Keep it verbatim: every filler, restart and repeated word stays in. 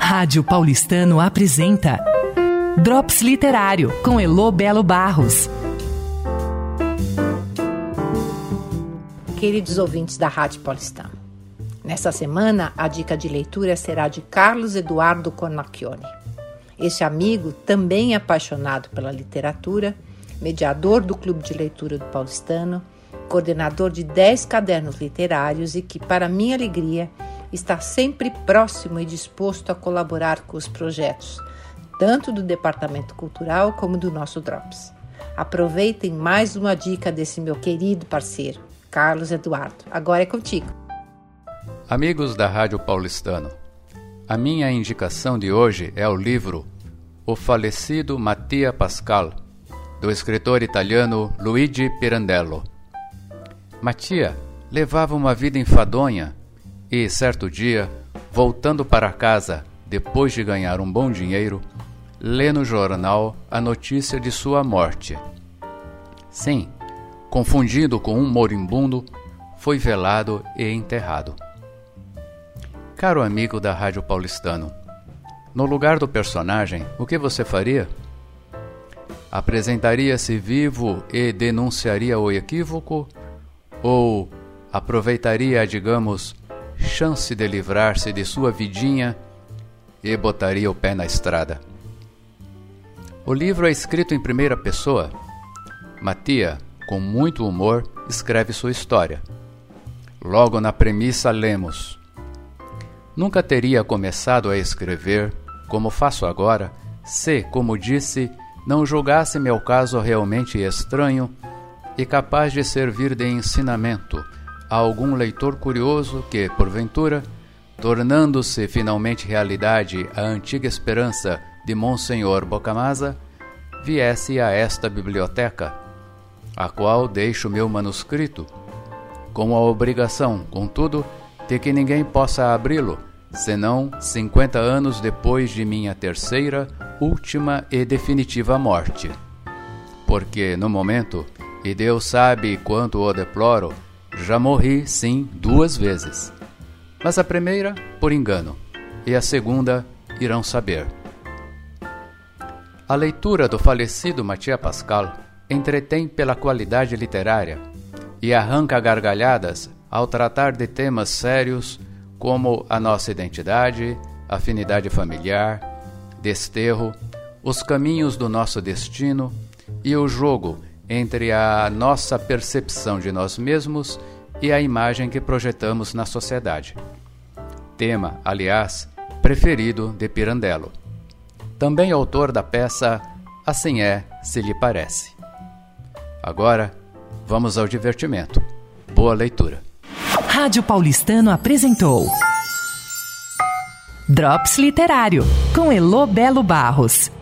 Rádio Paulistano apresenta Drops Literário, com Elô Belo Barros. Queridos ouvintes da Rádio Paulistano, nessa semana a dica de leitura será de Carlos Eduardo Cornacchione. Este amigo, também apaixonado pela literatura, mediador do Clube de Leitura do Paulistano, coordenador de dez cadernos literários e que, para minha alegria, está sempre próximo e disposto a colaborar com os projetos, tanto do Departamento Cultural como do nosso Drops. Aproveitem mais uma dica desse meu querido parceiro, Carlos Eduardo. Agora é contigo. Amigos da Rádio Paulistano, a minha indicação de hoje é o livro O Falecido Mattia Pascal, do escritor italiano Luigi Pirandello. Mattia levava uma vida enfadonha e, certo dia, voltando para casa, depois de ganhar um bom dinheiro, lê no jornal a notícia de sua morte. Sim, confundido com um moribundo, foi velado e enterrado. Caro amigo da Rádio Paulistano, no lugar do personagem, o que você faria? Apresentaria-se vivo e denunciaria o equívoco? Ou aproveitaria, digamos, chance de livrar-se de sua vidinha e botaria o pé na estrada? O livro é escrito em primeira pessoa. Mattia, com muito humor, escreve sua história. Logo na premissa lemos: nunca teria começado a escrever, como faço agora, se, como disse, não julgasse meu caso realmente estranho e capaz de servir de ensinamento a algum leitor curioso que, porventura, tornando-se finalmente realidade a antiga esperança de Monsenhor Bocamasa, viesse a esta biblioteca, a qual deixo meu manuscrito, com a obrigação, contudo, de que ninguém possa abri-lo, senão cinquenta anos depois de minha terceira, última e definitiva morte. Porque, no momento, e Deus sabe quanto o deploro, já morri, sim, duas vezes. Mas a primeira, por engano, e a segunda, irão saber. A leitura do falecido Mattia Pascal entretém pela qualidade literária e arranca gargalhadas ao tratar de temas sérios como a nossa identidade, afinidade familiar, desterro, os caminhos do nosso destino e o jogo entre a nossa percepção de nós mesmos e a imagem que projetamos na sociedade. Tema, aliás, preferido de Pirandello. Também autor da peça Assim é, se lhe parece. Agora, vamos ao divertimento. Boa leitura. Rádio Paulistano apresentou Drops Literário, com Elô Belo Barros.